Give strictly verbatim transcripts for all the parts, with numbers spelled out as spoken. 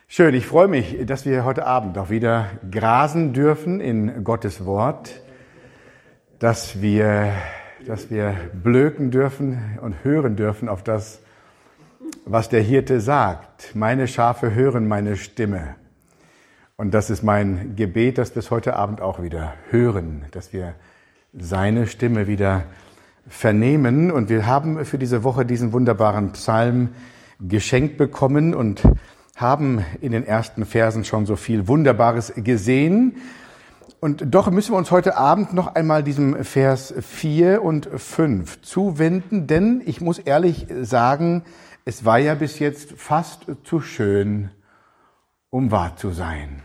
Schön, ich freue mich, dass wir heute Abend auch wieder grasen dürfen in Gottes Wort, dass wir, dass wir blöken dürfen und hören dürfen auf das, was der Hirte sagt. Meine Schafe hören meine Stimme. Und das ist mein Gebet, dass wir es heute Abend auch wieder hören, dass wir seine Stimme wieder vernehmen. Und wir haben für diese Woche diesen wunderbaren Psalm geschenkt bekommen und haben in den ersten Versen schon so viel Wunderbares gesehen. Und doch müssen wir uns heute Abend noch einmal diesem Vers vier und fünf zuwenden, denn ich muss ehrlich sagen, es war ja bis jetzt fast zu schön, um wahr zu sein.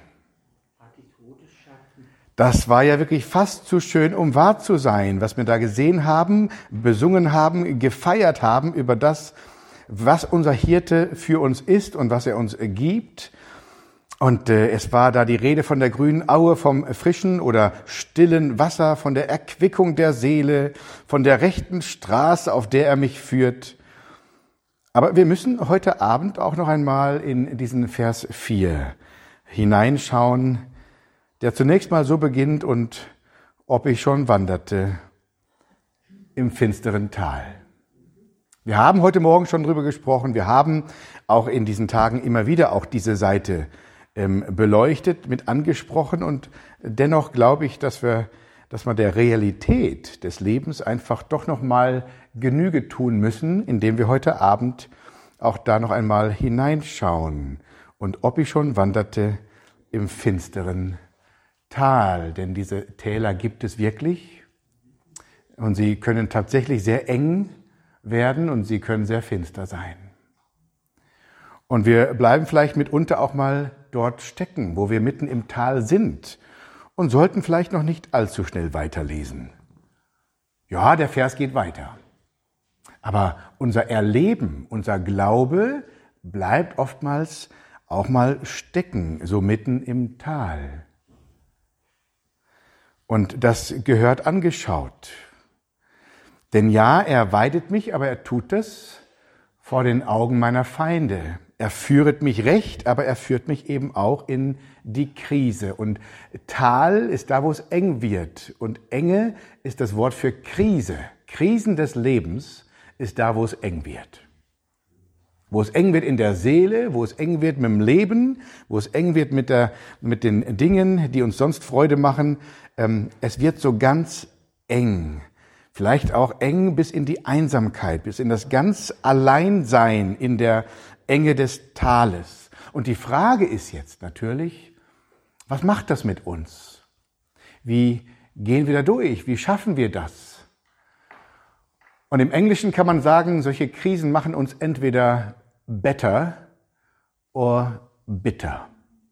Das war ja wirklich fast zu schön, um wahr zu sein, was wir da gesehen haben, besungen haben, gefeiert haben über das, was unser Hirte für uns ist und was er uns gibt. Und äh, es war da die Rede von der grünen Aue, vom frischen oder stillen Wasser, von der Erquickung der Seele, von der rechten Straße, auf der er mich führt. Aber wir müssen heute Abend auch noch einmal in diesen Vers vier hineinschauen, der zunächst mal so beginnt: und ob ich schon wanderte im finsteren Tal. Wir haben heute Morgen schon drüber gesprochen, wir haben auch in diesen Tagen immer wieder auch diese Seite ähm, beleuchtet, mit angesprochen, und dennoch glaube ich, dass wir, dass wir der Realität des Lebens einfach doch noch mal Genüge tun müssen, indem wir heute Abend auch da noch einmal hineinschauen. Und ob ich schon wanderte im finsteren Tal, denn diese Täler gibt es wirklich und sie können tatsächlich sehr eng werden und sie können sehr finster sein. Und wir bleiben vielleicht mitunter auch mal dort stecken, wo wir mitten im Tal sind, und sollten vielleicht noch nicht allzu schnell weiterlesen. Ja, der Vers geht weiter. Aber unser Erleben, unser Glaube bleibt oftmals auch mal stecken, so mitten im Tal. Und das gehört angeschaut. Denn ja, er weidet mich, aber er tut es vor den Augen meiner Feinde. Er führet mich recht, aber er führt mich eben auch in die Krise. Und Tal ist da, wo es eng wird. Und Enge ist das Wort für Krise. Krisen des Lebens ist da, wo es eng wird. Wo es eng wird in der Seele, wo es eng wird mit dem Leben, wo es eng wird mit, der, mit den Dingen, die uns sonst Freude machen. Es wird so ganz eng. Vielleicht auch eng bis in die Einsamkeit, bis in das ganz Alleinsein in der Enge des Tales. Und die Frage ist jetzt natürlich, was macht das mit uns? Wie gehen wir da durch? Wie schaffen wir das? Und im Englischen kann man sagen, solche Krisen machen uns entweder better or bitter.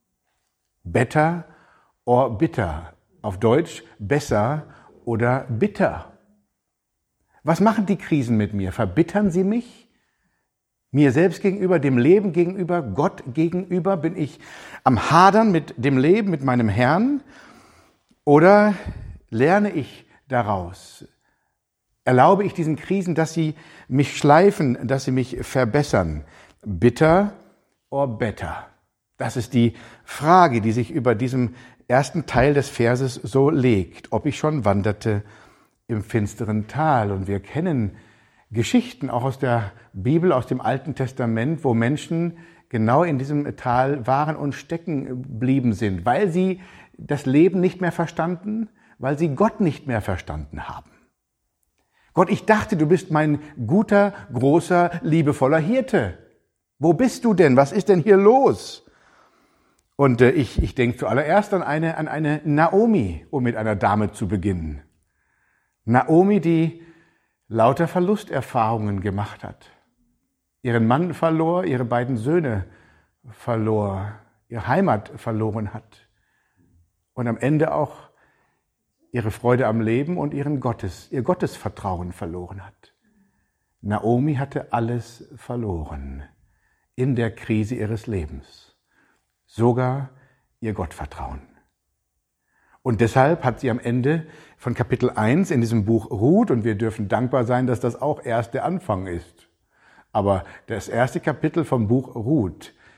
Better or bitter. Auf Deutsch besser oder bitter. Was machen die Krisen mit mir? Verbittern sie mich? Mir selbst gegenüber, dem Leben gegenüber, Gott gegenüber? Bin ich am Hadern mit dem Leben, mit meinem Herrn? Oder lerne ich daraus? Erlaube ich diesen Krisen, dass sie mich schleifen, dass sie mich verbessern? Bitter or better? Das ist die Frage, die sich über diesem ersten Teil des Verses so legt. Ob ich schon wanderte im finsteren Tal. Und wir kennen Geschichten auch aus der Bibel, aus dem Alten Testament, wo Menschen genau in diesem Tal waren und stecken geblieben sind, weil sie das Leben nicht mehr verstanden, weil sie Gott nicht mehr verstanden haben. Gott, ich dachte, du bist mein guter, großer, liebevoller Hirte. Wo bist du denn? Was ist denn hier los? Und äh, ich, ich denke zuallererst an eine, an eine Naomi, um mit einer Dame zu beginnen. Naomi, die lauter Verlusterfahrungen gemacht hat. Ihren Mann verlor, ihre beiden Söhne verlor, ihre Heimat verloren hat. Und am Ende auch ihre Freude am Leben und ihren Gottes, ihr Gottesvertrauen verloren hat. Naomi hatte alles verloren in der Krise ihres Lebens. Sogar ihr Gottvertrauen. Und deshalb hat sie am Ende von Kapitel eins in diesem Buch Ruth, und wir dürfen dankbar sein, dass das auch erst der Anfang ist. Aber das erste Kapitel vom Buch Ruth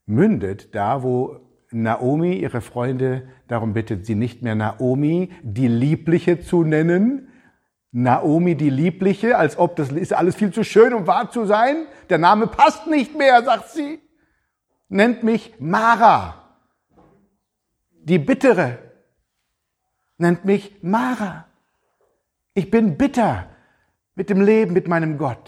mündet da, wo Naomi ihre Freunde darum bittet, sie nicht mehr Naomi, die Liebliche, zu nennen. Naomi, die Liebliche, als ob das ist alles viel zu schön, um wahr zu sein. Der Name passt nicht mehr, sagt sie. Nennt mich Mara, die Bittere. Nennt mich Mara. Ich bin bitter mit dem Leben, mit meinem Gott.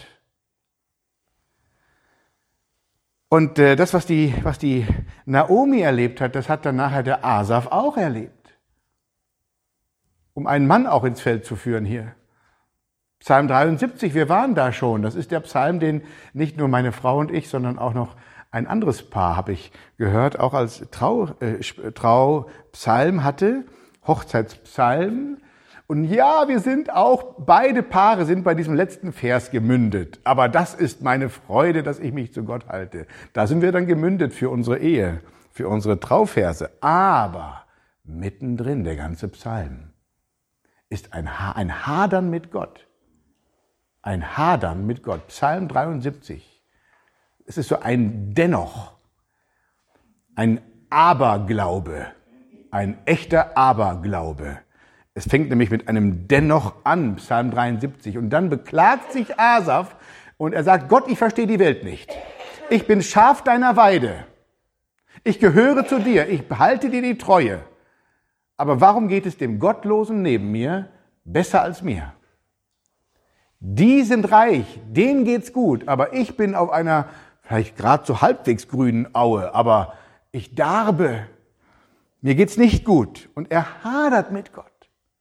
Und äh, das, was die, was die Naomi erlebt hat, das hat dann nachher der Asaf auch erlebt. Um einen Mann auch ins Feld zu führen hier. Psalm dreiundsiebzig, wir waren da schon. Das ist der Psalm, den nicht nur meine Frau und ich, sondern auch noch ein anderes Paar, habe ich gehört, auch als Trau, äh, Traupsalm hatte, Hochzeitspsalm. Und ja, wir sind auch, beide Paare sind bei diesem letzten Vers gemündet. Aber das ist meine Freude, dass ich mich zu Gott halte. Da sind wir dann gemündet für unsere Ehe, für unsere Trauverse. Aber mittendrin, der ganze Psalm, ist ein, ha- ein Hadern mit Gott. Ein Hadern mit Gott. Psalm dreiundsiebzig. Es ist so ein Dennoch, ein Aberglaube, ein echter Aberglaube. Es fängt nämlich mit einem Dennoch an, Psalm dreiundsiebzig. Und dann beklagt sich Asaf und er sagt, Gott, ich verstehe die Welt nicht. Ich bin Schaf deiner Weide. Ich gehöre zu dir. Ich behalte dir die Treue. Aber warum geht es dem Gottlosen neben mir besser als mir? Die sind reich, denen geht's gut, aber ich bin auf einer vielleicht gerade so halbwegs grünen Aue, aber ich darbe. Mir geht's nicht gut. Und er hadert mit Gott.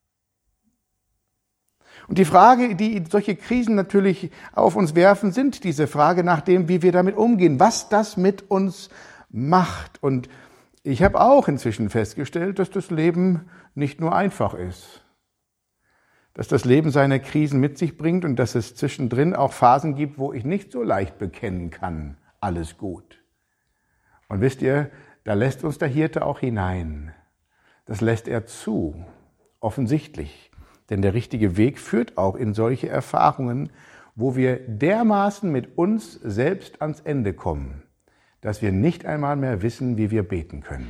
Und die Frage, die solche Krisen natürlich auf uns werfen, sind diese Frage nach dem, wie wir damit umgehen, was das mit uns macht. Und ich habe auch inzwischen festgestellt, dass das Leben nicht nur einfach ist. Dass das Leben seine Krisen mit sich bringt und dass es zwischendrin auch Phasen gibt, wo ich nicht so leicht bekennen kann, alles gut. Und wisst ihr, da lässt uns der Hirte auch hinein. Das lässt er zu, offensichtlich. Denn der richtige Weg führt auch in solche Erfahrungen, wo wir dermaßen mit uns selbst ans Ende kommen, dass wir nicht einmal mehr wissen, wie wir beten können.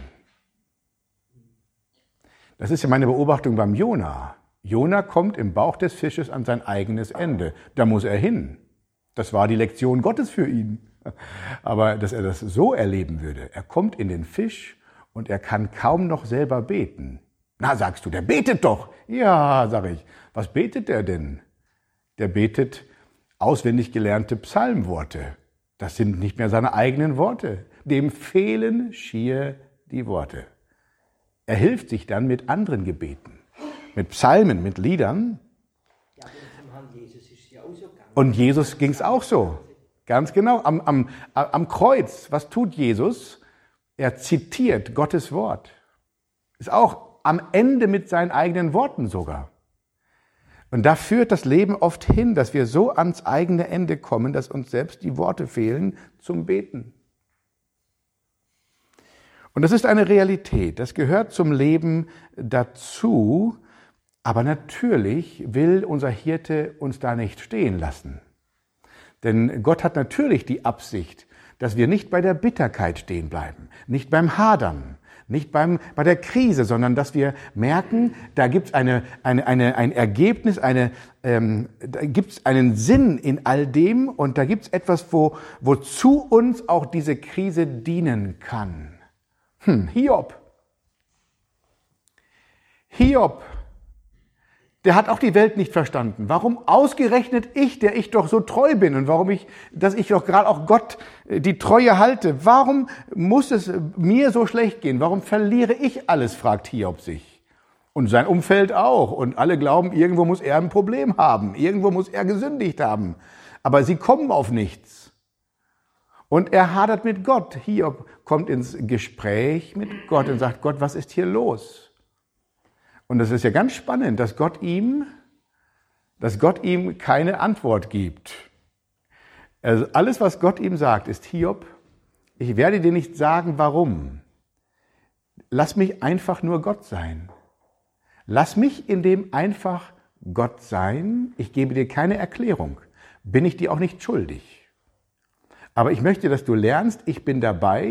Das ist ja meine Beobachtung beim Jona. Jona kommt im Bauch des Fisches an sein eigenes Ende. Da muss er hin. Das war die Lektion Gottes für ihn. Aber dass er das so erleben würde, er kommt in den Fisch und er kann kaum noch selber beten. Na, sagst du, der betet doch. Ja, sag ich. Was betet der denn? Der betet auswendig gelernte Psalmworte. Das sind nicht mehr seine eigenen Worte. Dem fehlen schier die Worte. Er hilft sich dann mit anderen Gebeten, mit Psalmen, mit Liedern. Und Jesus ging es auch so. Ganz genau. Am, am, am Kreuz, was tut Jesus? Er zitiert Gottes Wort. Ist auch am Ende mit seinen eigenen Worten sogar. Und da führt das Leben oft hin, dass wir so ans eigene Ende kommen, dass uns selbst die Worte fehlen zum Beten. Und das ist eine Realität, das gehört zum Leben dazu, aber natürlich will unser Hirte uns da nicht stehen lassen. Denn Gott hat natürlich die Absicht, dass wir nicht bei der Bitterkeit stehen bleiben, nicht beim Hadern, nicht beim, bei der Krise, sondern dass wir merken, da gibt es eine, eine, eine, ein Ergebnis, eine, ähm, da gibt es einen Sinn in all dem und da gibt es etwas, wo, wozu uns auch diese Krise dienen kann. Hm, Hiob. Hiob, der hat auch die Welt nicht verstanden. Warum ausgerechnet ich, der ich doch so treu bin und warum ich, dass ich doch gerade auch Gott die Treue halte, warum muss es mir so schlecht gehen? Warum verliere ich alles, fragt Hiob sich. Und sein Umfeld auch. Und alle glauben, irgendwo muss er ein Problem haben. Irgendwo muss er gesündigt haben. Aber sie kommen auf nichts. Und er hadert mit Gott. Hiob kommt ins Gespräch mit Gott und sagt, Gott, was ist hier los? Und das ist ja ganz spannend, dass Gott ihm, dass Gott ihm keine Antwort gibt. Also alles, was Gott ihm sagt, ist Hiob, ich werde dir nicht sagen, warum. Lass mich einfach nur Gott sein. Lass mich in dem einfach Gott sein. Ich gebe dir keine Erklärung. Bin ich dir auch nicht schuldig. Aber ich möchte, dass du lernst, ich bin dabei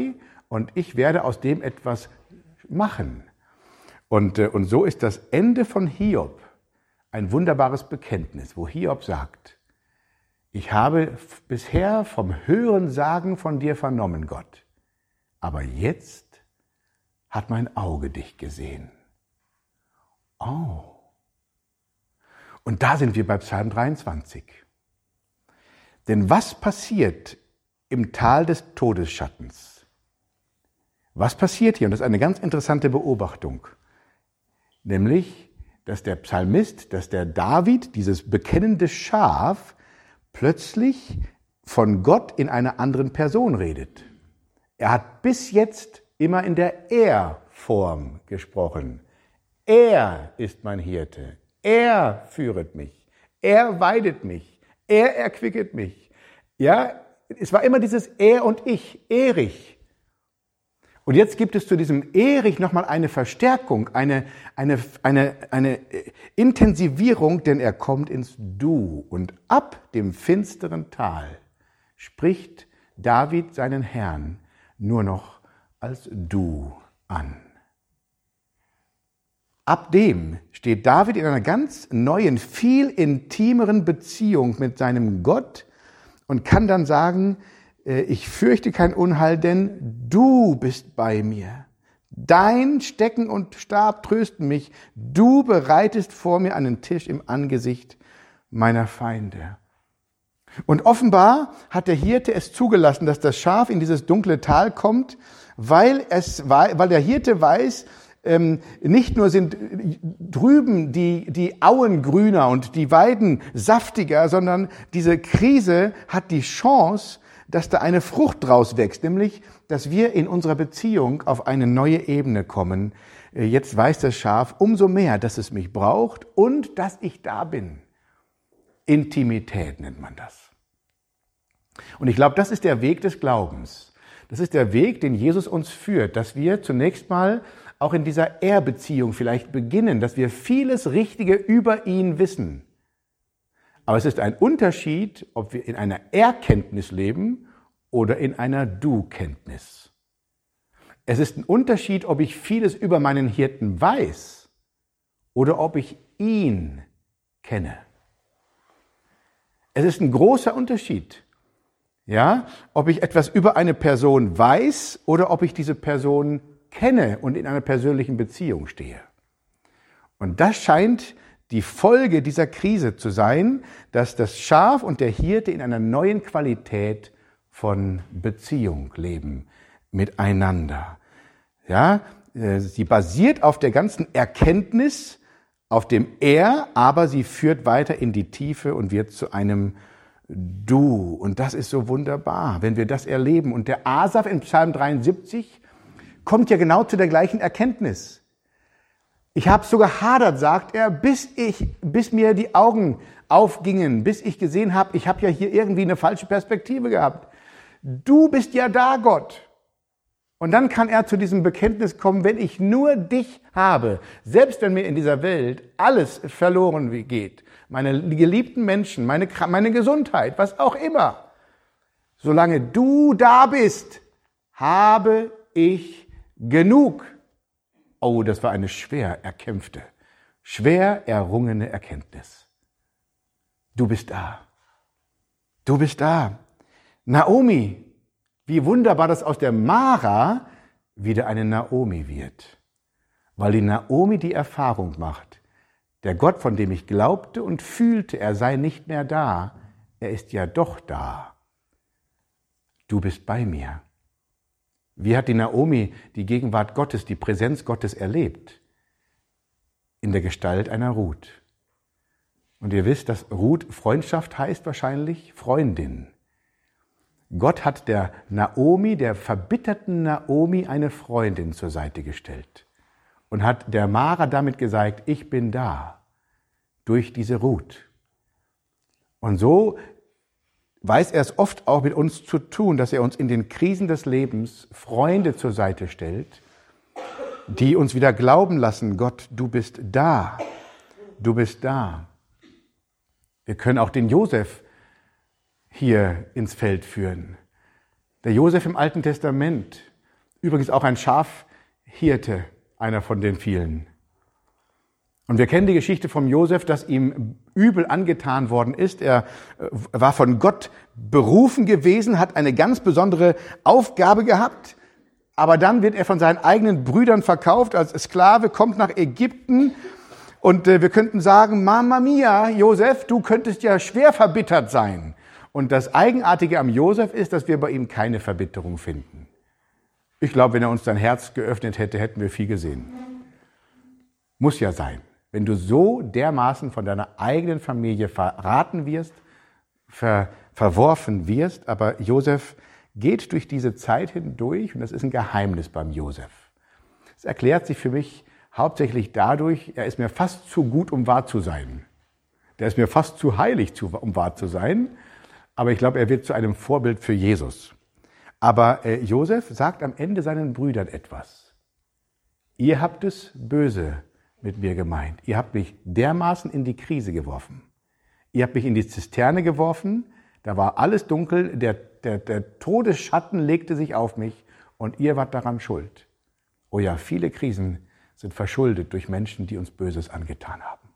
und ich werde aus dem etwas machen. Und, und so ist das Ende von Hiob ein wunderbares Bekenntnis, wo Hiob sagt, ich habe bisher vom Hörensagen von dir vernommen, Gott, aber jetzt hat mein Auge dich gesehen. Oh. Und da sind wir bei Psalm dreiundzwanzig. Denn was passiert im Tal des Todesschattens? Was passiert hier? Und das ist eine ganz interessante Beobachtung. Nämlich, dass der Psalmist, dass der David, dieses bekennende Schaf, plötzlich von Gott in einer anderen Person redet. Er hat bis jetzt immer in der Er-Form gesprochen. Er ist mein Hirte. Er führet mich. Er weidet mich. Er erquicket mich. Ja, es war immer dieses Er und Ich, Erich. Und jetzt gibt es zu diesem Erich nochmal eine Verstärkung, eine, eine, eine, eine Intensivierung, denn er kommt ins Du. Und ab dem finsteren Tal spricht David seinen Herrn nur noch als Du an. Ab dem steht David in einer ganz neuen, viel intimeren Beziehung mit seinem Gott und kann dann sagen, ich fürchte kein Unheil, denn du bist bei mir. Dein Stecken und Stab trösten mich. Du bereitest vor mir einen Tisch im Angesicht meiner Feinde. Und offenbar hat der Hirte es zugelassen, dass das Schaf in dieses dunkle Tal kommt, weil, es, weil der Hirte weiß, ähm, nicht nur sind drüben die, die Auen grüner und die Weiden saftiger, sondern diese Krise hat die Chance, dass da eine Frucht draus wächst, nämlich, dass wir in unserer Beziehung auf eine neue Ebene kommen. Jetzt weiß das Schaf umso mehr, dass es mich braucht und dass ich da bin. Intimität nennt man das. Und ich glaube, das ist der Weg des Glaubens. Das ist der Weg, den Jesus uns führt, dass wir zunächst mal auch in dieser Er-Beziehung vielleicht beginnen, dass wir vieles Richtige über ihn wissen. Aber es ist ein Unterschied, ob wir in einer Erkenntnis leben oder in einer Du-Kenntnis. Es ist ein Unterschied, ob ich vieles über meinen Hirten weiß oder ob ich ihn kenne. Es ist ein großer Unterschied, ja, ob ich etwas über eine Person weiß oder ob ich diese Person kenne und in einer persönlichen Beziehung stehe. Und das scheint die Folge dieser Krise zu sein, dass das Schaf und der Hirte in einer neuen Qualität von Beziehung leben miteinander. Ja, sie basiert auf der ganzen Erkenntnis, auf dem Er, aber sie führt weiter in die Tiefe und wird zu einem Du. Und das ist so wunderbar, wenn wir das erleben. Und der Asaf in Psalm dreiundsiebzig kommt ja genau zu der gleichen Erkenntnis. Ich habe so gehadert, sagt er, bis ich, bis mir die Augen aufgingen, bis ich gesehen habe, ich habe ja hier irgendwie eine falsche Perspektive gehabt. Du bist ja da, Gott. Und dann kann er zu diesem Bekenntnis kommen, wenn ich nur dich habe, selbst wenn mir in dieser Welt alles verloren geht, meine geliebten Menschen, meine, meine Gesundheit, was auch immer, solange du da bist, habe ich genug. Oh, das war eine schwer erkämpfte, schwer errungene Erkenntnis. Du bist da. Du bist da. Naomi, wie wunderbar, dass aus der Mara wieder eine Naomi wird. Weil die Naomi die Erfahrung macht, der Gott, von dem ich glaubte und fühlte, er sei nicht mehr da, er ist ja doch da. Du bist bei mir. Wie hat die Naomi die Gegenwart Gottes, die Präsenz Gottes erlebt? In der Gestalt einer Ruth. Und ihr wisst, dass Ruth Freundschaft heißt wahrscheinlich Freundin. Gott hat der Naomi, der verbitterten Naomi, eine Freundin zur Seite gestellt und hat der Mara damit gesagt, ich bin da, durch diese Ruth. Und so weiß er es oft auch mit uns zu tun, dass er uns in den Krisen des Lebens Freunde zur Seite stellt, die uns wieder glauben lassen, Gott, du bist da, du bist da. Wir können auch den Josef hier ins Feld führen. Der Josef im Alten Testament, Übrigens auch ein Schafhirte, einer von den vielen. Und wir kennen die Geschichte von Josef, dass ihm übel angetan worden ist. Er war von Gott berufen gewesen, hat eine ganz besondere Aufgabe gehabt. Aber dann wird er von seinen eigenen Brüdern verkauft als Sklave, kommt nach Ägypten. Und wir könnten sagen, Mamma mia, Josef, du könntest ja schwer verbittert sein. Und das Eigenartige am Josef ist, dass wir bei ihm keine Verbitterung finden. Ich glaube, wenn er uns sein Herz geöffnet hätte, hätten wir viel gesehen. Muss ja sein. Wenn du so dermaßen von deiner eigenen Familie verraten wirst, ver, verworfen wirst, aber Josef geht durch diese Zeit hindurch und das ist ein Geheimnis beim Josef. Es erklärt sich für mich hauptsächlich dadurch, er ist mir fast zu gut, um wahr zu sein. Der ist mir fast zu heilig, um wahr zu sein, aber ich glaube, er wird zu einem Vorbild für Jesus. Aber äh, Josef sagt am Ende seinen Brüdern etwas. Ihr habt es böse mit mir gemeint. Ihr habt mich dermaßen in die Krise geworfen. Ihr habt mich in die Zisterne geworfen, da war alles dunkel, der, der, der Todesschatten legte sich auf mich und ihr wart daran schuld. Oh ja, viele Krisen sind verschuldet durch Menschen, die uns Böses angetan haben.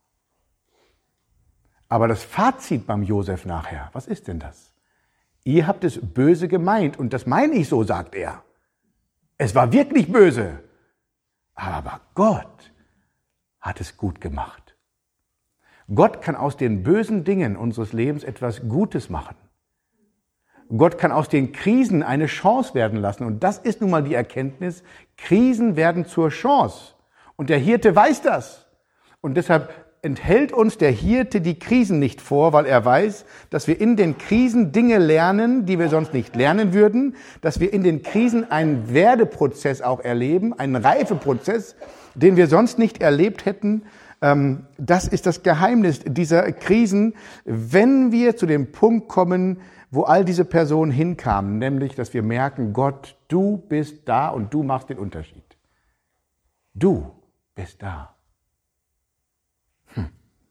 Aber das Fazit beim Josef nachher, was ist denn das? Ihr habt es böse gemeint und das meine ich so, sagt er. Es war wirklich böse, aber Gott hat es gut gemacht. Gott kann aus den bösen Dingen unseres Lebens etwas Gutes machen. Gott kann aus den Krisen eine Chance werden lassen. Und das ist nun mal die Erkenntnis, Krisen werden zur Chance. Und der Hirte weiß das. Und deshalb enthält uns der Hirte die Krisen nicht vor, weil er weiß, dass wir in den Krisen Dinge lernen, die wir sonst nicht lernen würden, dass wir in den Krisen einen Werdeprozess auch erleben, einen Reifeprozess, den wir sonst nicht erlebt hätten. Das ist das Geheimnis dieser Krisen, wenn wir zu dem Punkt kommen, wo all diese Personen hinkamen, nämlich, dass wir merken, Gott, du bist da und du machst den Unterschied. Du bist da. Hm.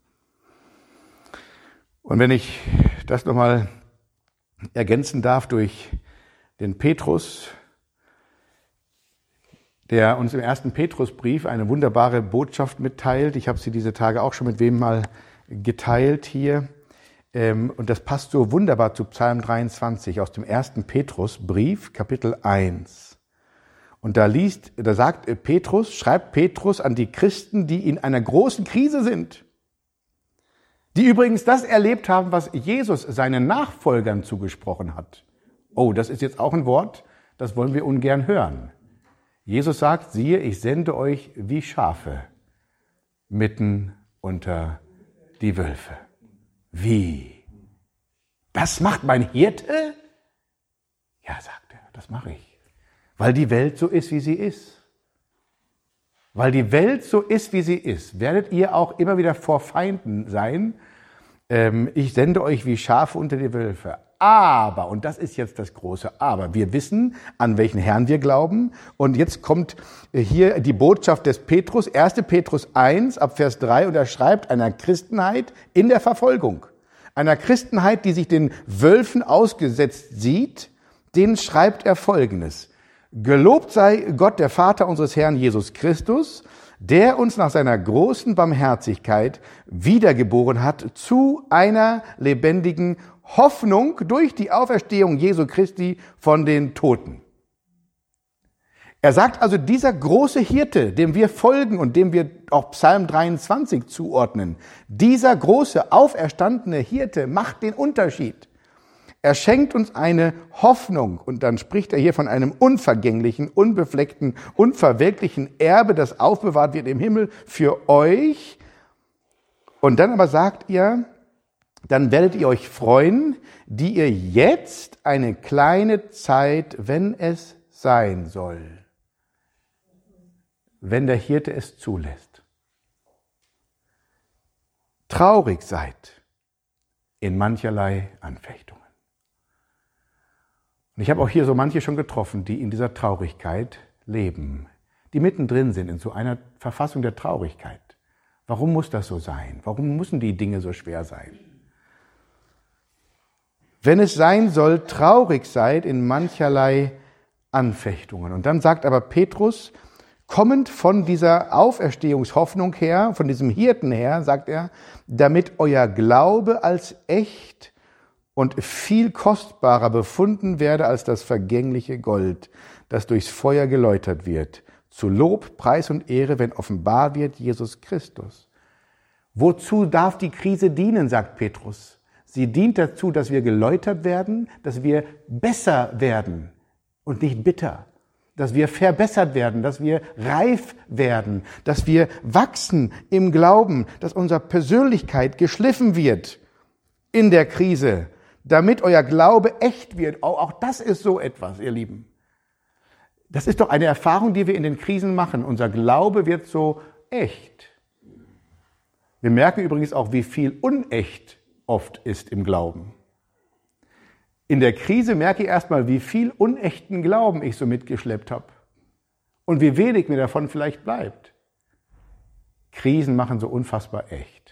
Und wenn ich das nochmal ergänzen darf durch den Petrus, der uns im ersten Petrusbrief eine wunderbare Botschaft mitteilt. Ich habe sie diese Tage auch schon mit wem mal geteilt hier. Und das passt so wunderbar zu Psalm dreiundzwanzig aus dem ersten Petrusbrief, Kapitel eins. Und da liest, da sagt Petrus, schreibt Petrus an die Christen, die in einer großen Krise sind, die übrigens das erlebt haben, was Jesus seinen Nachfolgern zugesprochen hat. Oh, das ist jetzt auch ein Wort, das wollen wir ungern hören. Jesus sagt, siehe, ich sende euch wie Schafe mitten unter die Wölfe. Wie? Das macht mein Hirte? Ja, sagt er, das mache ich. Weil die Welt so ist, wie sie ist. Weil die Welt so ist, wie sie ist, werdet ihr auch immer wieder vor Feinden sein. Ähm, ich sende euch wie Schafe unter die Wölfe. Aber, und das ist jetzt das große Aber, wir wissen, an welchen Herrn wir glauben. Und jetzt kommt hier die Botschaft des Petrus, erster Petrus eins, ab Vers drei, und er schreibt einer Christenheit in der Verfolgung. Einer Christenheit, die sich den Wölfen ausgesetzt sieht, denen schreibt er Folgendes. Gelobt sei Gott, der Vater unseres Herrn Jesus Christus, der uns nach seiner großen Barmherzigkeit wiedergeboren hat zu einer lebendigen Hoffnung durch die Auferstehung Jesu Christi von den Toten. Er sagt also, dieser große Hirte, dem wir folgen und dem wir auch Psalm dreiundzwanzig zuordnen, dieser große auferstandene Hirte macht den Unterschied. Er schenkt uns eine Hoffnung und dann spricht er hier von einem unvergänglichen, unbefleckten, unverwelklichen Erbe, das aufbewahrt wird im Himmel für euch. Und dann aber sagt er, dann werdet ihr euch freuen, die ihr jetzt eine kleine Zeit, wenn es sein soll, wenn der Hirte es zulässt, traurig seid in mancherlei Anfechtungen. Und ich habe auch hier so manche schon getroffen, die in dieser Traurigkeit leben, die mittendrin sind in so einer Verfassung der Traurigkeit. Warum muss das so sein? Warum müssen die Dinge so schwer sein? Wenn es sein soll, traurig seid in mancherlei Anfechtungen. Und dann sagt aber Petrus, kommend von dieser Auferstehungshoffnung her, von diesem Hirten her, sagt er, damit euer Glaube als echt und viel kostbarer befunden werde als das vergängliche Gold, das durchs Feuer geläutert wird, zu Lob, Preis und Ehre, wenn offenbar wird Jesus Christus. Wozu darf die Krise dienen, sagt Petrus? Sie dient dazu, dass wir geläutert werden, dass wir besser werden und nicht bitter, dass wir verbessert werden, dass wir reif werden, dass wir wachsen im Glauben, dass unsere Persönlichkeit geschliffen wird in der Krise, damit euer Glaube echt wird. Auch, auch das ist so etwas, ihr Lieben. Das ist doch eine Erfahrung, die wir in den Krisen machen. Unser Glaube wird so echt. Wir merken übrigens auch, wie viel unecht oft ist im Glauben. In der Krise merke ich erstmal, wie viel unechten Glauben ich so mitgeschleppt habe und wie wenig mir davon vielleicht bleibt. Krisen machen so unfassbar echt.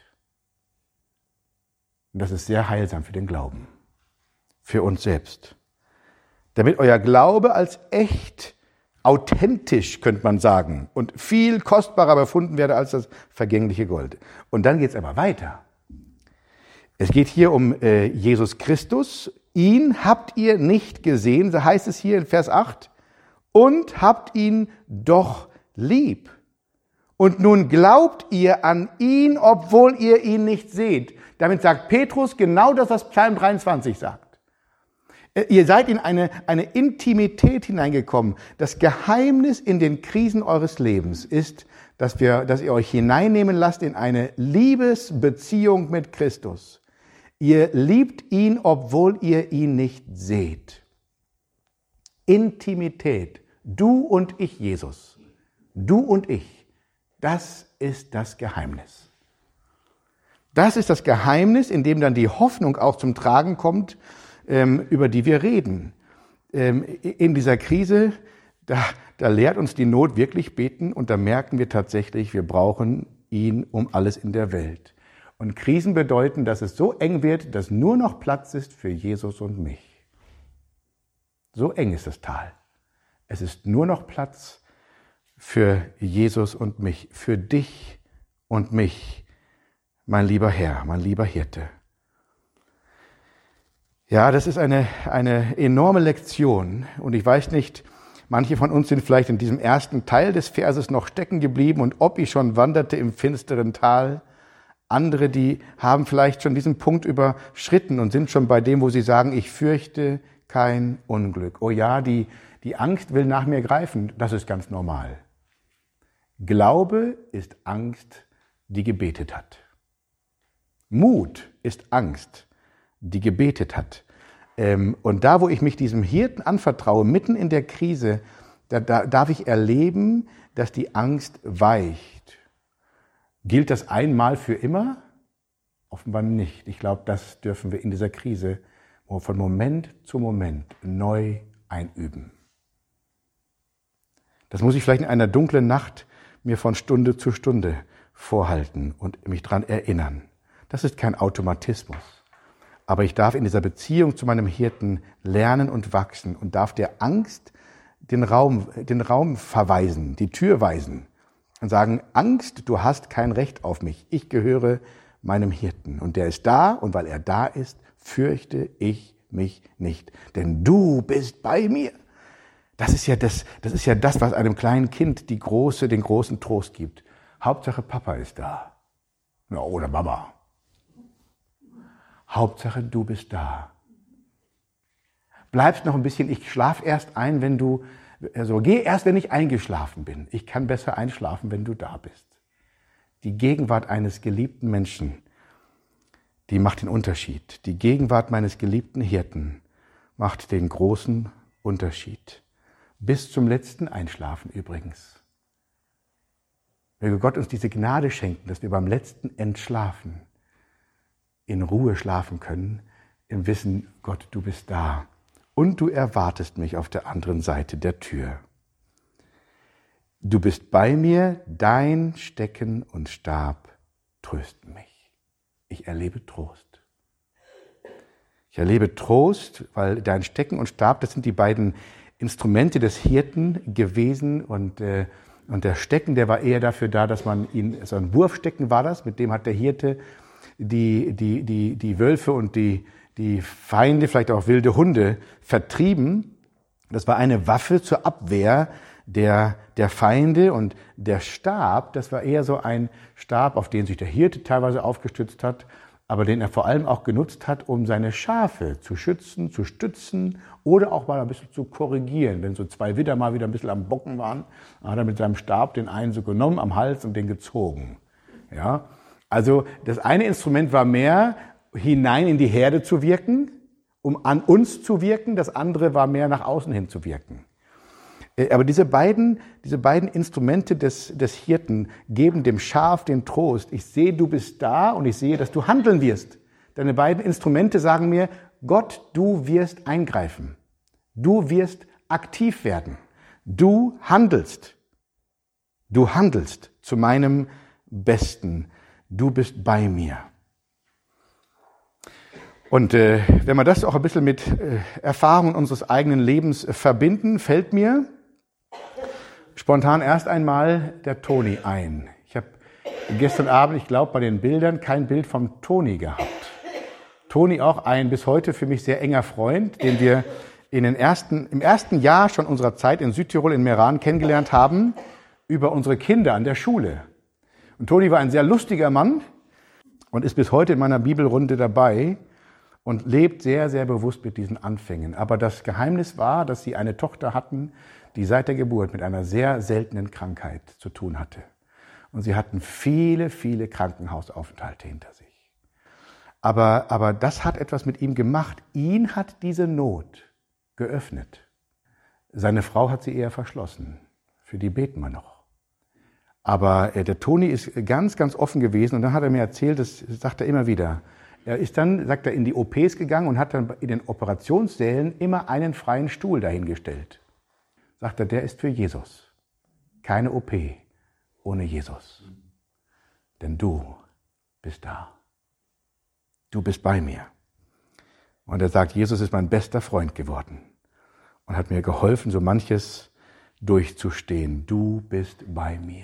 Und das ist sehr heilsam für den Glauben, für uns selbst. Damit euer Glaube als echt, authentisch, könnte man sagen, und viel kostbarer befunden werde als das vergängliche Gold. Und dann geht es aber weiter. Es geht hier um äh, Jesus Christus. Ihn habt ihr nicht gesehen, so heißt es hier in Vers acht, und habt ihn doch lieb. Und nun glaubt ihr an ihn, obwohl ihr ihn nicht seht. Damit sagt Petrus genau das, was Psalm dreiundzwanzig sagt. Ihr seid in eine, eine Intimität hineingekommen. Das Geheimnis in den Krisen eures Lebens ist, dass, wir, dass ihr euch hineinnehmen lasst in eine Liebesbeziehung mit Christus. Ihr liebt ihn, obwohl ihr ihn nicht seht. Intimität. Du und ich, Jesus. Du und ich. Das ist das Geheimnis. Das ist das Geheimnis, in dem dann die Hoffnung auch zum Tragen kommt, ähm, über die wir reden. Ähm, in dieser Krise, da, da lehrt uns die Not wirklich beten und da merken wir tatsächlich, wir brauchen ihn um alles in der Welt. Und Krisen bedeuten, dass es so eng wird, dass nur noch Platz ist für Jesus und mich. So eng ist das Tal. Es ist nur noch Platz für Jesus und mich, für dich und mich, mein lieber Herr, mein lieber Hirte. Ja, das ist eine, eine enorme Lektion. Und ich weiß nicht, manche von uns sind vielleicht in diesem ersten Teil des Verses noch stecken geblieben und ob ich schon wanderte im finsteren Tal. Andere, die haben vielleicht schon diesen Punkt überschritten und sind schon bei dem, wo sie sagen, ich fürchte kein Unglück. Oh ja, die, die Angst will nach mir greifen. Das ist ganz normal. Glaube ist Angst, die gebetet hat. Mut ist Angst, die gebetet hat. Und da, wo ich mich diesem Hirten anvertraue, mitten in der Krise, da, da darf ich erleben, dass die Angst weicht. Gilt das einmal für immer? Offenbar nicht. Ich glaube, das dürfen wir in dieser Krise von Moment zu Moment neu einüben. Das muss ich vielleicht in einer dunklen Nacht mir von Stunde zu Stunde vorhalten und mich daran erinnern. Das ist kein Automatismus. Aber ich darf in dieser Beziehung zu meinem Hirten lernen und wachsen und darf der Angst den Raum, den Raum verweisen, die Tür weisen. Und sagen, Angst, du hast kein Recht auf mich. Ich gehöre meinem Hirten. Und der ist da, und weil er da ist, fürchte ich mich nicht. Denn du bist bei mir. Das ist ja das, das ist ja das, was einem kleinen Kind die große, den großen Trost gibt. Hauptsache Papa ist da. Ja, oder Mama. Hauptsache du bist da. Bleibst noch ein bisschen, ich schlaf erst ein, wenn du Also geh erst, wenn ich eingeschlafen bin. Ich kann besser einschlafen, wenn du da bist. Die Gegenwart eines geliebten Menschen, die macht den Unterschied. Die Gegenwart meines geliebten Hirten macht den großen Unterschied. Bis zum letzten Einschlafen übrigens. Möge Gott uns diese Gnade schenken, dass wir beim letzten Entschlafen in Ruhe schlafen können, im Wissen, Gott, du bist da. Und du erwartest mich auf der anderen Seite der Tür. Du bist bei mir, dein Stecken und Stab trösten mich. Ich erlebe Trost. Ich erlebe Trost, weil dein Stecken und Stab, das sind die beiden Instrumente des Hirten gewesen und, äh, und der Stecken, der war eher dafür da, dass man ihn, so ein Wurfstecken war das, mit dem hat der Hirte die, die, die, die Wölfe und die, die Feinde, vielleicht auch wilde Hunde, vertrieben. Das war eine Waffe zur Abwehr der, der Feinde, und der Stab, das war eher so ein Stab, auf den sich der Hirte teilweise aufgestützt hat, aber den er vor allem auch genutzt hat, um seine Schafe zu schützen, zu stützen oder auch mal ein bisschen zu korrigieren. Wenn so zwei Widder mal wieder ein bisschen am Bocken waren, hat er mit seinem Stab den einen so genommen am Hals und den gezogen. Ja, also das eine Instrument war mehr, hinein in die Herde zu wirken, um an uns zu wirken, das andere war mehr nach außen hin zu wirken. Aber diese beiden, diese beiden Instrumente des, des Hirten geben dem Schaf den Trost. Ich sehe, du bist da, und ich sehe, dass du handeln wirst. Deine beiden Instrumente sagen mir, Gott, du wirst eingreifen. Du wirst aktiv werden. Du handelst. Du handelst zu meinem Besten. Du bist bei mir. Und äh, wenn wir das auch ein bisschen mit äh, Erfahrungen unseres eigenen Lebens äh, verbinden, fällt mir spontan erst einmal der Toni ein. Ich habe gestern Abend, ich glaube, bei den Bildern kein Bild vom Toni gehabt. Toni auch ein bis heute für mich sehr enger Freund, den wir in den ersten, im ersten Jahr schon unserer Zeit in Südtirol in Meran kennengelernt haben, über unsere Kinder an der Schule. Und Toni war ein sehr lustiger Mann und ist bis heute in meiner Bibelrunde dabei und lebt sehr, sehr bewusst mit diesen Anfängen. Aber das Geheimnis war, dass sie eine Tochter hatten, die seit der Geburt mit einer sehr seltenen Krankheit zu tun hatte. Und sie hatten viele, viele Krankenhausaufenthalte hinter sich. Aber, aber das hat etwas mit ihm gemacht. Ihn hat diese Not geöffnet. Seine Frau hat sie eher verschlossen. Für die beten wir noch. Aber äh, der Toni ist ganz, ganz offen gewesen. Und dann hat er mir erzählt, das sagt er immer wieder, er ist dann, sagt er, in die O Ps gegangen und hat dann in den Operationssälen immer einen freien Stuhl dahingestellt. Sagt er, der ist für Jesus. Keine O P ohne Jesus. Denn du bist da. Du bist bei mir. Und er sagt, Jesus ist mein bester Freund geworden und hat mir geholfen, so manches durchzustehen. Du bist bei mir.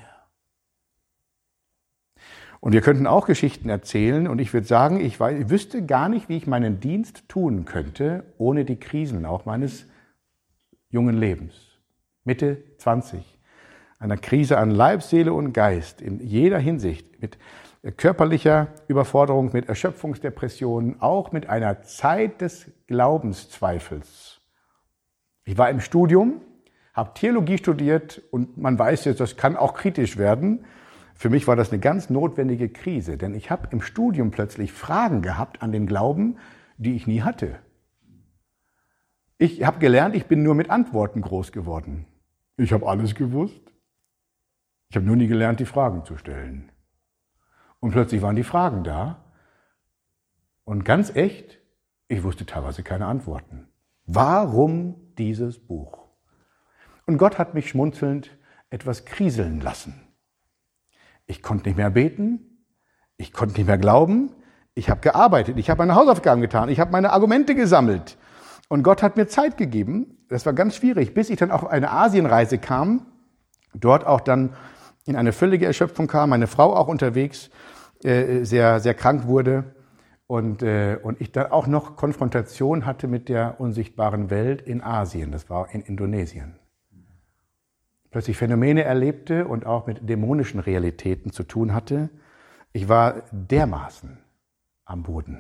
Und wir könnten auch Geschichten erzählen, und ich würde sagen, ich, weiß, ich wüsste gar nicht, wie ich meinen Dienst tun könnte, ohne die Krisen auch meines jungen Lebens. Mitte zwanzig. Einer Krise an Leib, Seele und Geist in jeder Hinsicht, mit körperlicher Überforderung, mit Erschöpfungsdepressionen, auch mit einer Zeit des Glaubenszweifels. Ich war im Studium, habe Theologie studiert, und man weiß jetzt, das kann auch kritisch werden. Für mich war das eine ganz notwendige Krise, denn ich habe im Studium plötzlich Fragen gehabt an den Glauben, die ich nie hatte. Ich habe gelernt, ich bin nur mit Antworten groß geworden. Ich habe alles gewusst. Ich habe nur nie gelernt, die Fragen zu stellen. Und plötzlich waren die Fragen da. Und ganz echt, ich wusste teilweise keine Antworten. Warum dieses Buch? Und Gott hat mich schmunzelnd etwas kriseln lassen. Ich konnte nicht mehr beten, ich konnte nicht mehr glauben, ich habe gearbeitet, ich habe meine Hausaufgaben getan, ich habe meine Argumente gesammelt. Und Gott hat mir Zeit gegeben. Das war ganz schwierig, bis ich dann auf eine Asienreise kam, dort auch dann in eine völlige Erschöpfung kam, meine Frau auch unterwegs äh, sehr, sehr krank wurde und, äh, und ich dann auch noch Konfrontation hatte mit der unsichtbaren Welt in Asien, das war in Indonesien. Plötzlich Phänomene erlebte und auch mit dämonischen Realitäten zu tun hatte. Ich war dermaßen am Boden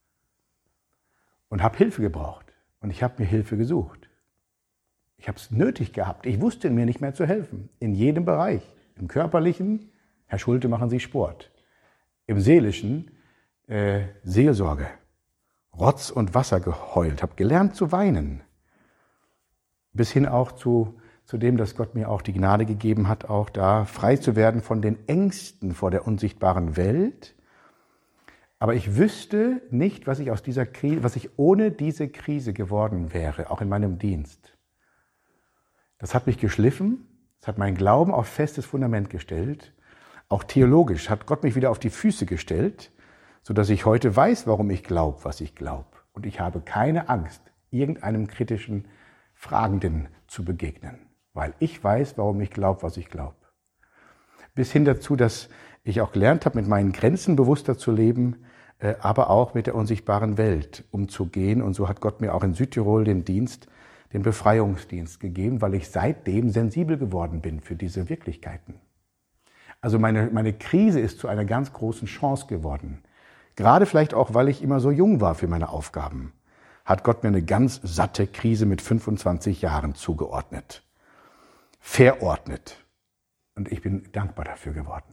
und habe Hilfe gebraucht. Und ich habe mir Hilfe gesucht. Ich habe es nötig gehabt. Ich wusste mir nicht mehr zu helfen. In jedem Bereich. Im Körperlichen, Herr Schulte, machen Sie Sport. Im Seelischen, äh, Seelsorge. Rotz und Wasser geheult. Habe gelernt zu weinen. Bis hin auch zu zu dem, dass Gott mir auch die Gnade gegeben hat, auch da frei zu werden von den Ängsten vor der unsichtbaren Welt. Aber ich wüsste nicht, was ich aus dieser Krise, was ich ohne diese Krise geworden wäre, auch in meinem Dienst. Das hat mich geschliffen, das hat meinen Glauben auf festes Fundament gestellt. Auch theologisch hat Gott mich wieder auf die Füße gestellt, sodass ich heute weiß, warum ich glaube, was ich glaube. Und ich habe keine Angst, irgendeinem kritischen Fragenden zu begegnen, weil ich weiß, warum ich glaube, was ich glaube. Bis hin dazu, dass ich auch gelernt habe, mit meinen Grenzen bewusster zu leben, aber auch mit der unsichtbaren Welt umzugehen. Und so hat Gott mir auch in Südtirol den Dienst, den Befreiungsdienst gegeben, weil ich seitdem sensibel geworden bin für diese Wirklichkeiten. Also meine, meine Krise ist zu einer ganz großen Chance geworden. Gerade vielleicht auch, weil ich immer so jung war für meine Aufgaben, hat Gott mir eine ganz satte Krise mit fünfundzwanzig Jahren zugeordnet, verordnet. Und ich bin dankbar dafür geworden.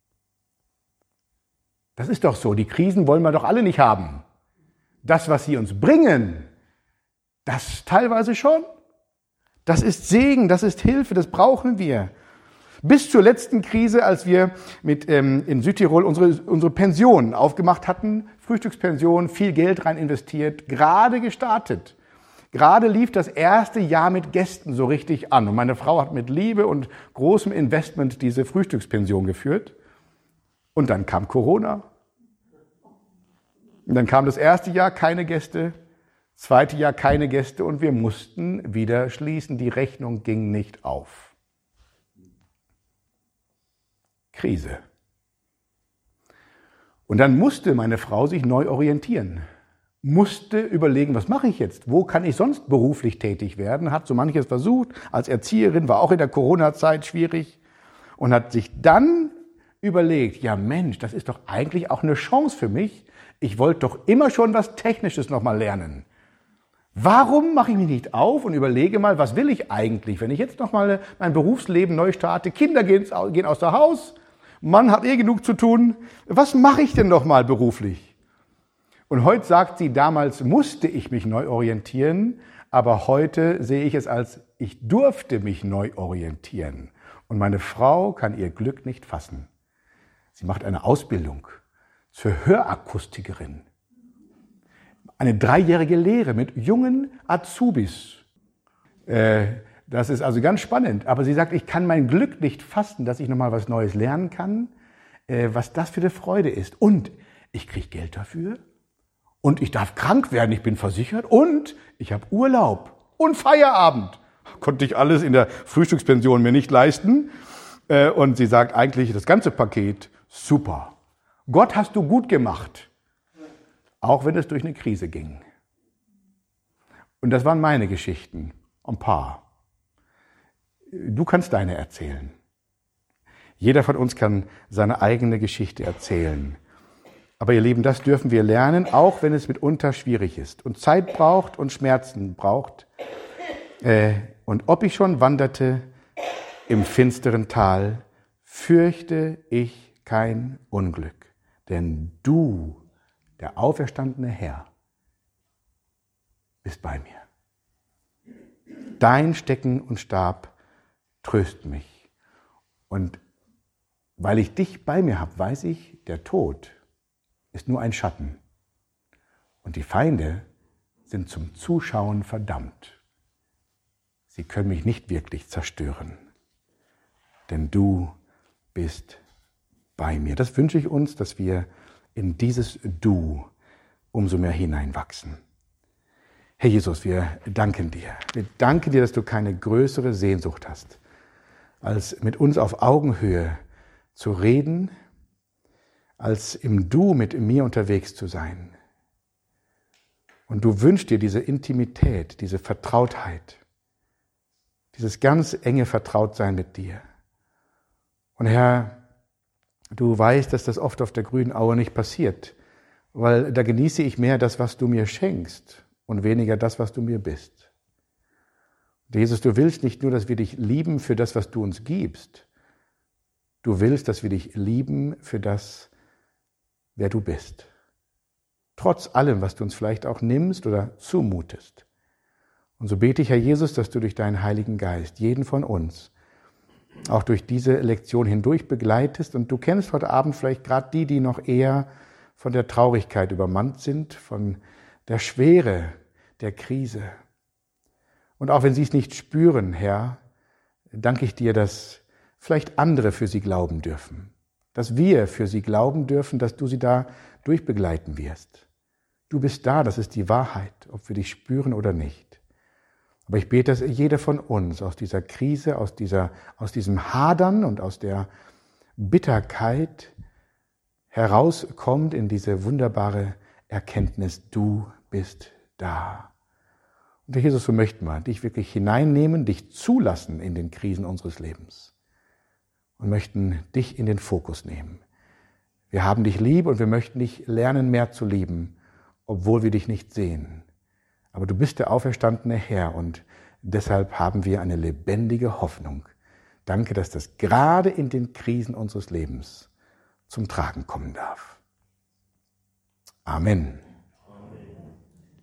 Das ist doch so, die Krisen wollen wir doch alle nicht haben. Das, was sie uns bringen, das teilweise schon. Das ist Segen, das ist Hilfe, das brauchen wir. Bis zur letzten Krise, als wir mit, ähm, in Südtirol unsere, unsere Pension aufgemacht hatten, Frühstückspension, viel Geld rein investiert, gerade gestartet. Gerade lief das erste Jahr mit Gästen so richtig an. Und meine Frau hat mit Liebe und großem Investment diese Frühstückspension geführt. Und dann kam Corona. Und dann kam das erste Jahr keine Gäste, zweite Jahr keine Gäste und wir mussten wieder schließen. Die Rechnung ging nicht auf. Krise. Und dann musste meine Frau sich neu orientieren. Musste überlegen, was mache ich jetzt? Wo kann ich sonst beruflich tätig werden? Hat so manches versucht. Als Erzieherin war auch in der Corona-Zeit schwierig. Und hat sich dann überlegt, ja Mensch, das ist doch eigentlich auch eine Chance für mich. Ich wollte doch immer schon was Technisches nochmal lernen. Warum mache ich mich nicht auf und überlege mal, was will ich eigentlich, wenn ich jetzt nochmal mein Berufsleben neu starte? Kinder gehen, gehen aus dem Haus, Mann hat eh genug zu tun. Was mache ich denn nochmal beruflich? Und heute sagt sie, damals musste ich mich neu orientieren, aber heute sehe ich es als, ich durfte mich neu orientieren. Und meine Frau kann ihr Glück nicht fassen. Sie macht eine Ausbildung zur Hörakustikerin. Eine dreijährige Lehre mit jungen Azubis. Äh, das ist also ganz spannend. Aber sie sagt, ich kann mein Glück nicht fassen, dass ich nochmal was Neues lernen kann, äh, was das für eine Freude ist. Und ich kriege Geld dafür. Und ich darf krank werden, ich bin versichert. Und ich habe Urlaub und Feierabend. Konnte ich alles in der Frühstückspension mir nicht leisten. Äh, und sie sagt eigentlich, das ganze Paket, super. Gott hast du gut gemacht. Auch wenn es durch eine Krise ging. Und das waren meine Geschichten. Ein paar. Du kannst deine erzählen. Jeder von uns kann seine eigene Geschichte erzählen. Aber ihr Lieben, das dürfen wir lernen, auch wenn es mitunter schwierig ist und Zeit braucht und Schmerzen braucht. Äh, und ob ich schon wanderte im finsteren Tal, fürchte ich kein Unglück. Denn du, der auferstandene Herr, bist bei mir. Dein Stecken und Stab trösten mich. Und weil ich dich bei mir habe, weiß ich, der Tod ist nur ein Schatten. Und die Feinde sind zum Zuschauen verdammt. Sie können mich nicht wirklich zerstören. Denn du bist bei mir. Das wünsche ich uns, dass wir in dieses Du umso mehr hineinwachsen. Herr Jesus, wir danken dir. Wir danken dir, dass du keine größere Sehnsucht hast, als mit uns auf Augenhöhe zu reden, als im Du mit mir unterwegs zu sein. Und du wünschst dir diese Intimität, diese Vertrautheit, dieses ganz enge Vertrautsein mit dir. Und Herr, du weißt, dass das oft auf der grünen Aue nicht passiert, weil da genieße ich mehr das, was du mir schenkst und weniger das, was du mir bist. Und Jesus, du willst nicht nur, dass wir dich lieben für das, was du uns gibst. Du willst, dass wir dich lieben für das, wer du bist. Trotz allem, was du uns vielleicht auch nimmst oder zumutest. Und so bete ich, Herr Jesus, dass du durch deinen Heiligen Geist jeden von uns auch durch diese Lektion hindurch begleitest. Und du kennst heute Abend vielleicht gerade die, die noch eher von der Traurigkeit übermannt sind, von der Schwere der Krise. Und auch wenn sie es nicht spüren, Herr, danke ich dir, dass vielleicht andere für sie glauben dürfen. Dass wir für sie glauben dürfen, dass du sie da durchbegleiten wirst. Du bist da, das ist die Wahrheit, ob wir dich spüren oder nicht. Aber ich bete, dass jeder von uns aus dieser Krise, aus, dieser, aus diesem Hadern und aus der Bitterkeit herauskommt in diese wunderbare Erkenntnis, du bist da. Und Herr Jesus, so möchten wir dich wirklich hineinnehmen, dich zulassen in den Krisen unseres Lebens und möchten dich in den Fokus nehmen. Wir haben dich lieb und wir möchten dich lernen, mehr zu lieben, obwohl wir dich nicht sehen. Aber du bist der auferstandene Herr und deshalb haben wir eine lebendige Hoffnung. Danke, dass das gerade in den Krisen unseres Lebens zum Tragen kommen darf. Amen.